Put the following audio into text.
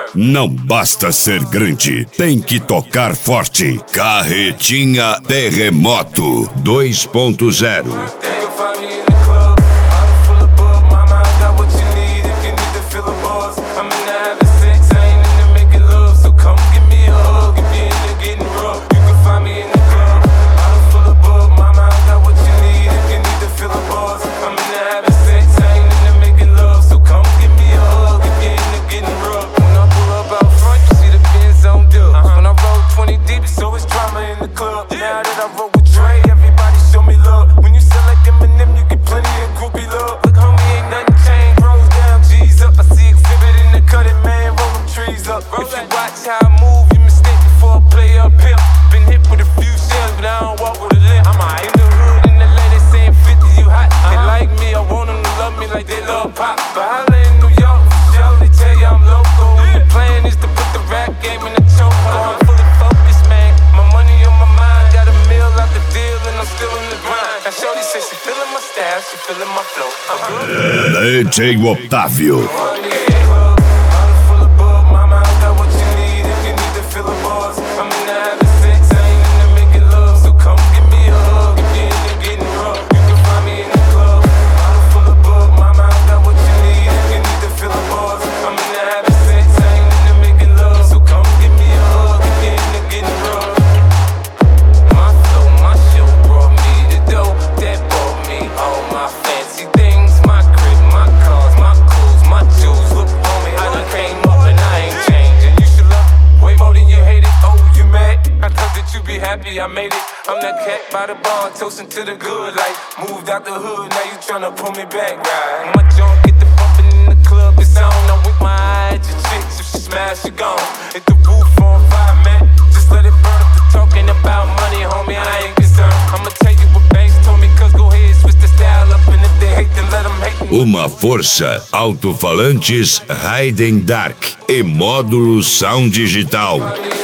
Não basta ser grande, tem que tocar forte. Carretinha Terremoto 2.0. DJ Otávio. I made it, I'm that cat by the bar, toasting to the good life. Moved out the hood, now you tryna pull me back, right? My junk get the bumpin' in the club, it's on. I'm with my eyes, your chicks, if she smash, she gone. Hit the roof on fire, man, just let it burn up. The talking about money, homie, I ain't concerned. I'ma tell you what banks told me, cause go ahead, switch the style up. And if they hate, then let them hate. Uma força, alto-falantes Raiden Dark e módulo Sound Digital.